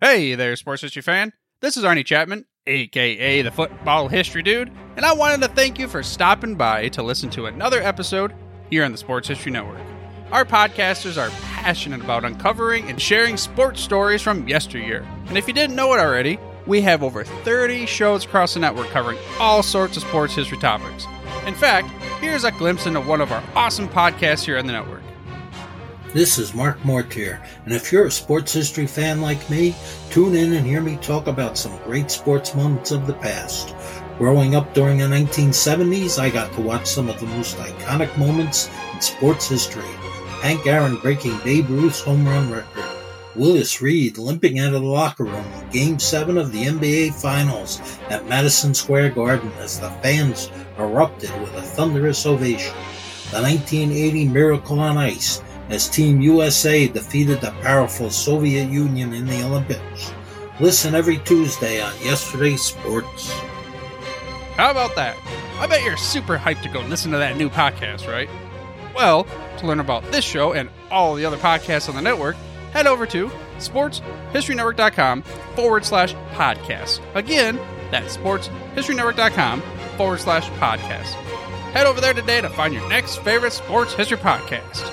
Hey there, sports history fan. This is Arnie Chapman, aka the Football History Dude, and I wanted to thank you for stopping by to listen to another episode here on the Sports History Network. Our podcasters are passionate about uncovering and sharing sports stories from yesteryear. And if you didn't know it already, we have over 30 shows across the network covering all sorts of sports history topics. In fact, here's a glimpse into one of our awesome podcasts here on the network. This is Mark Mortier, and if you're a sports history fan like me, tune in and hear me talk about some great sports moments of the past. Growing up during the 1970s, I got to watch some of the most iconic moments in sports history. Hank Aaron breaking Babe Ruth's home run record. Willis Reed limping out of the locker room in Game 7 of the NBA Finals at Madison Square Garden as the fans erupted with a thunderous ovation. The 1980 Miracle on Ice as Team USA defeated the powerful Soviet Union in the Olympics. Listen every Tuesday on Yesterday's Sports. How about that? I bet you're super hyped to go listen to that new podcast, right? Well, to learn about this show and all the other podcasts on the network, head over to sportshistorynetwork.com/podcast. Again, that's sportshistorynetwork.com/podcast. Head over there today to find your next favorite sports history podcast.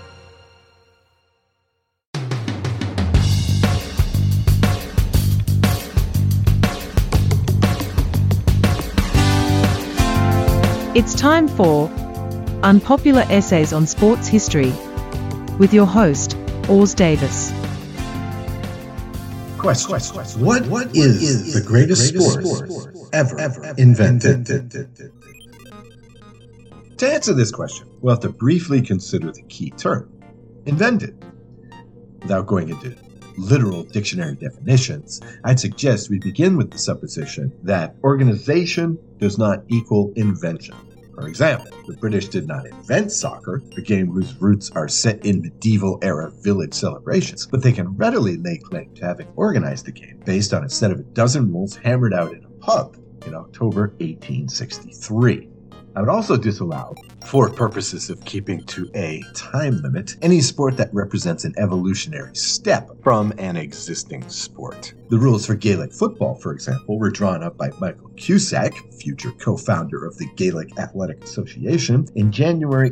It's time for Unpopular Essays on Sports History with your host, Ors Davis. Question. What is the greatest sport ever invented? To answer this question, we'll have to briefly consider the key term, invented. Without going into literal dictionary definitions, I'd suggest we begin with the supposition that organization does not equal invention. For example, the British did not invent soccer, a game whose roots are set in medieval-era village celebrations, but they can readily lay claim to having organized the game based on a set of a dozen rules hammered out in a pub in October 1863. I would also disallow, for purposes of keeping to a time limit, any sport that represents an evolutionary step from an existing sport. The rules for Gaelic football, for example, were drawn up by Michael Cusack, future co-founder of the Gaelic Athletic Association, in January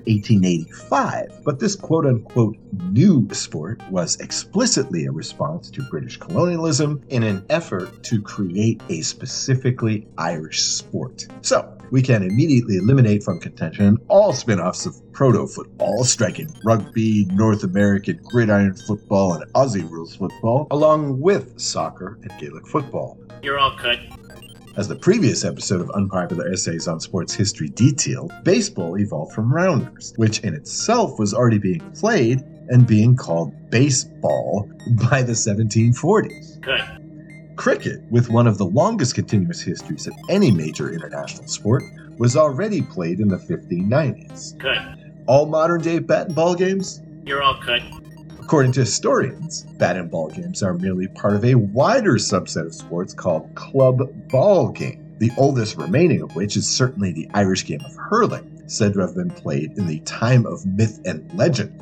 1885. But this quote-unquote new sport was explicitly a response to British colonialism in an effort to create a specifically Irish sport. So, we can immediately eliminate from contention all spin-offs of proto-football, striking rugby, North American gridiron football, and Aussie rules football, along with soccer and Gaelic football. You're all cut. As the previous episode of Unpopular Essays on Sports History detailed, baseball evolved from rounders, which in itself was already being played and being called baseball by the 1740s. Cut. Cricket, with one of the longest continuous histories of any major international sport, was already played in the 1590s. Cut. All modern-day bat and ball games? You're all cut. According to historians, bat and ball games are merely part of a wider subset of sports called club ball game, the oldest remaining of which is certainly the Irish game of hurling, said to have been played in the time of myth and legend.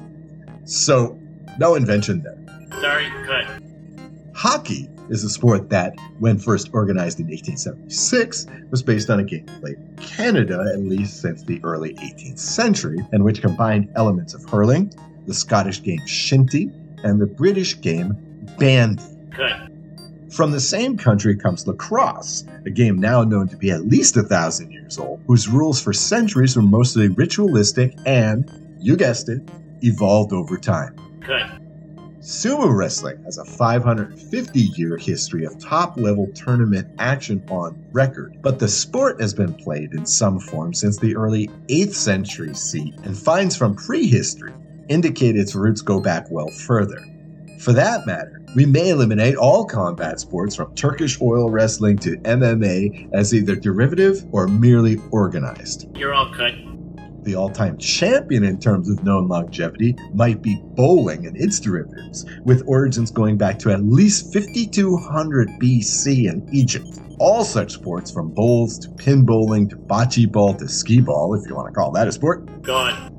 So, no invention there. Sorry, cut. Hockey is a sport that, when first organized in 1876, was based on a game played in Canada at least since the early 18th century, and which combined elements of hurling, the Scottish game shinty, and the British game bandy. Cut. From the same country comes lacrosse, a game now known to be at least 1,000 years old, whose rules for centuries were mostly ritualistic and, you guessed it, evolved over time. Cut. Sumo wrestling has a 550-year history of top-level tournament action on record, but the sport has been played in some form since the early 8th century CE, and finds from prehistory indicate its roots go back well further. For that matter, we may eliminate all combat sports from Turkish oil wrestling to MMA as either derivative or merely organized. You're all cut. The all-time champion in terms of known longevity might be bowling and its derivatives, with origins going back to at least 5200 BC in Egypt. All such sports, from bowls to pin bowling to bocce ball to skee ball, if you want to call that a sport, Gone.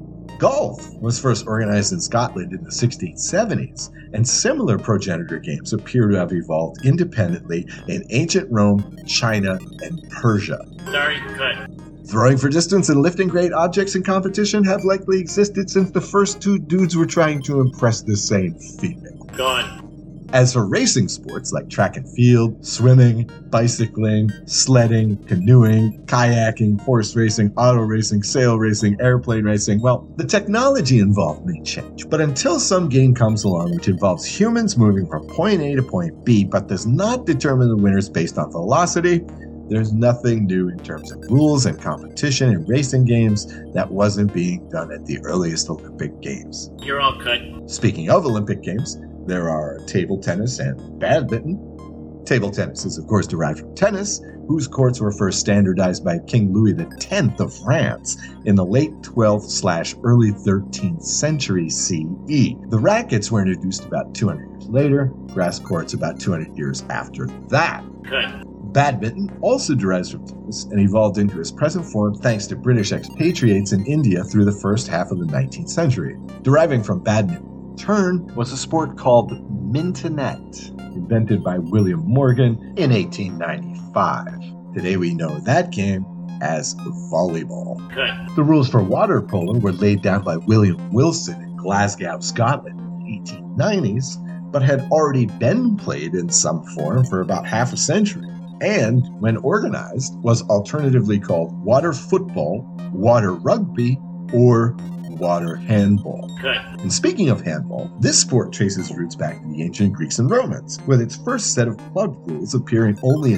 Golf was first organized in Scotland in the 1670s, and similar progenitor games appear to have evolved independently in ancient Rome, China, and Persia. Very good. Throwing for distance and lifting great objects in competition have likely existed since the first two dudes were trying to impress the same female. Gone. As for racing sports like track and field, swimming, bicycling, sledding, canoeing, kayaking, horse racing, auto racing, sail racing, airplane racing, well, the technology involved may change. But until some game comes along which involves humans moving from point A to point B but does not determine the winners based on velocity, there's nothing new in terms of rules and competition in racing games that wasn't being done at the earliest Olympic Games. You're all cut. Speaking of Olympic Games, there are table tennis and badminton. Table tennis is, of course, derived from tennis, whose courts were first standardized by King Louis X of France in the late 12th/early 13th century CE. The rackets were introduced about 200 years later, grass courts about 200 years after that. Good. Badminton also derives from tennis and evolved into its present form thanks to British expatriates in India through the first half of the 19th century. Deriving from badminton, turn was a sport called mintonette, invented by William Morgan in 1895. Today we know that game as volleyball. Good. The rules for water polo were laid down by William Wilson in Glasgow, Scotland in the 1890s, but had already been played in some form for about half a century, and, when organized, was alternatively called water football, water rugby, or water handball. Good. And speaking of handball, this sport traces roots back to the ancient Greeks and Romans, with its first set of club rules appearing only in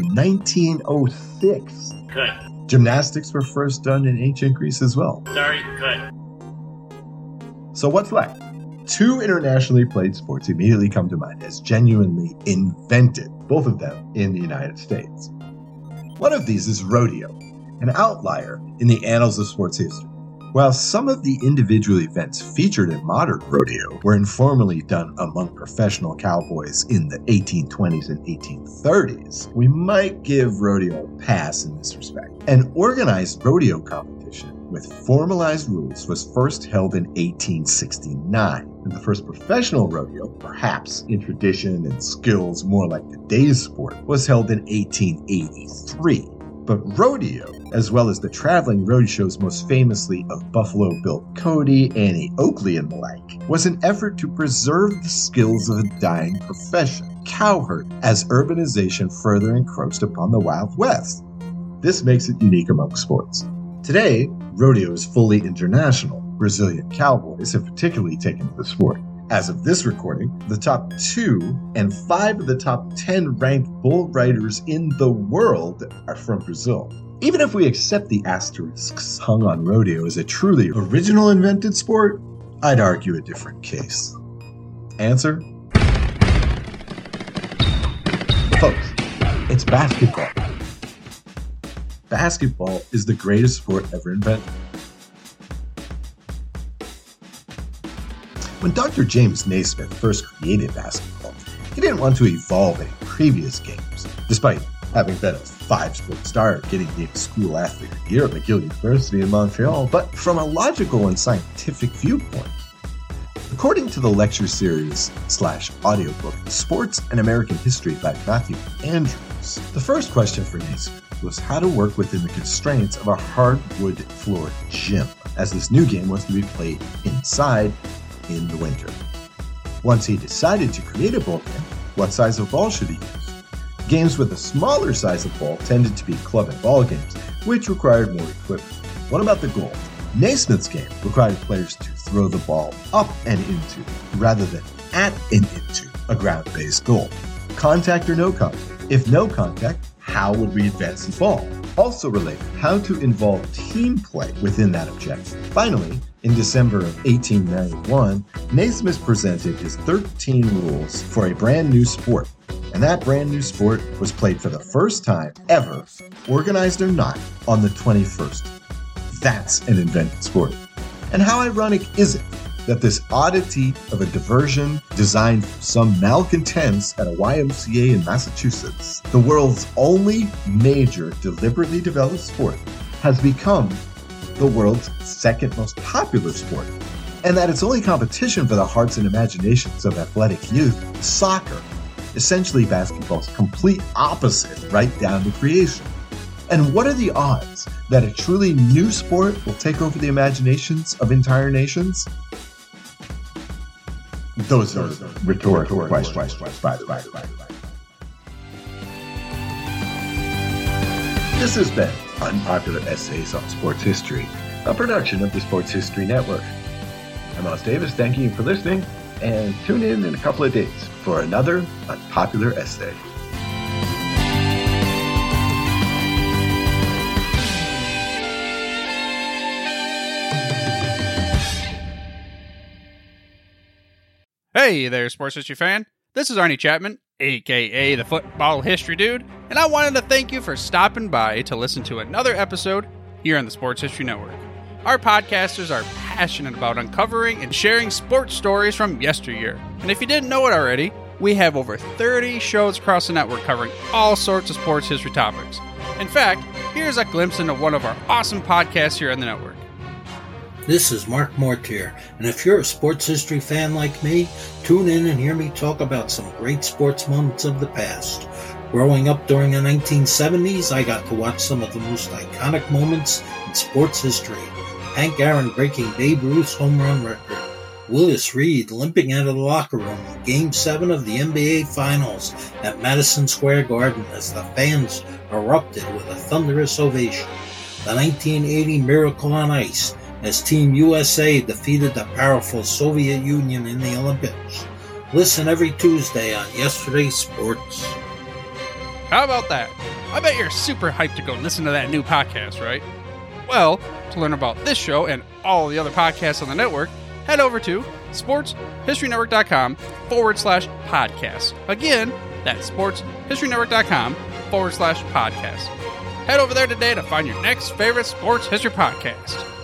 1906. Good. Gymnastics were first done in ancient Greece as well. Very good. So what's left? Two internationally played sports immediately come to mind as genuinely invented, both of them in the United States. One of these is rodeo, an outlier in the annals of sports history. While some of the individual events featured in modern rodeo were informally done among professional cowboys in the 1820s and 1830s, we might give rodeo a pass in this respect. An organized rodeo competition with formalized rules was first held in 1869, and the first professional rodeo, perhaps in tradition and skills more like today's sport, was held in 1883. But rodeo, as well as the traveling roadshows most famously of Buffalo Bill Cody, Annie Oakley, and the like, was an effort to preserve the skills of a dying profession, cowherd, as urbanization further encroached upon the Wild West. This makes it unique among sports. Today, rodeo is fully international. Brazilian cowboys have particularly taken to the sport. As of this recording, the top 2 and 5 of the top 10 ranked bull riders in the world are from Brazil. Even if we accept the asterisks hung on rodeo as a truly original invented sport, I'd argue a different case. Answer? Folks, it's basketball. Basketball is the greatest sport ever invented. When Dr. James Naismith first created basketball, he didn't want to evolve any previous games, despite having been a 5-sport star getting named School Athlete of the Year at McGill University in Montreal, but from a logical and scientific viewpoint. According to the lecture series / audiobook Sports and American History by Matthew Andrews, the first question for Naismith was how to work within the constraints of a hardwood floored gym, as this new game was to be played inside in the winter. Once he decided to create a ball game, what size of ball should he use? Games with a smaller size of ball tended to be club and ball games, which required more equipment. What about the goal? Naismith's game required players to throw the ball up and into, rather than at and into, a ground-based goal. Contact or no contact? If no contact, how would we advance the ball? Also related, how to involve team play within that objective. Finally, in December of 1891, Naismith presented his 13 rules for a brand new sport. And that brand new sport was played for the first time ever, organized or not, on the 21st. That's an invented sport. And how ironic is it that this oddity of a diversion designed for some malcontents at a YMCA in Massachusetts, the world's only major deliberately developed sport, has become the world's second most popular sport, and that its only competition for the hearts and imaginations of athletic youth is soccer, essentially basketball's complete opposite right down to creation. And what are the odds that a truly new sport will take over the imaginations of entire nations? Those are rhetorical questions, by the way. This has been Unpopular Essays on Sports History, a production of the Sports History Network. I'm Oz Davis, thanking you for listening, and tune in a couple of days for another Unpopular Essay. Hey there, sports history fan. This is Arnie Chapman, aka the Football History Dude, and I wanted to thank you for stopping by to listen to another episode here on the Sports History Network. Our podcasters are passionate about uncovering and sharing sports stories from yesteryear. And if you didn't know it already, we have over 30 shows across the network covering all sorts of sports history topics. In fact, here's a glimpse into one of our awesome podcasts here on the network. This is Mark Mortier, and if you're a sports history fan like me, tune in and hear me talk about some great sports moments of the past. Growing up during the 1970s, I got to watch some of the most iconic moments in sports history. Hank Aaron breaking Babe Ruth's home run record. Willis Reed limping out of the locker room in Game 7 of the NBA Finals at Madison Square Garden as the fans erupted with a thunderous ovation. The 1980 Miracle on Ice as Team USA defeated the powerful Soviet Union in the Olympics. Listen every Tuesday on Yesterday's Sports. How about that? I bet you're super hyped to go listen to that new podcast, right? Well, to learn about this show and all the other podcasts on the network, head over to sportshistorynetwork.com/podcast. Again, that's sportshistorynetwork.com/podcast. Head over there today to find your next favorite sports history podcast.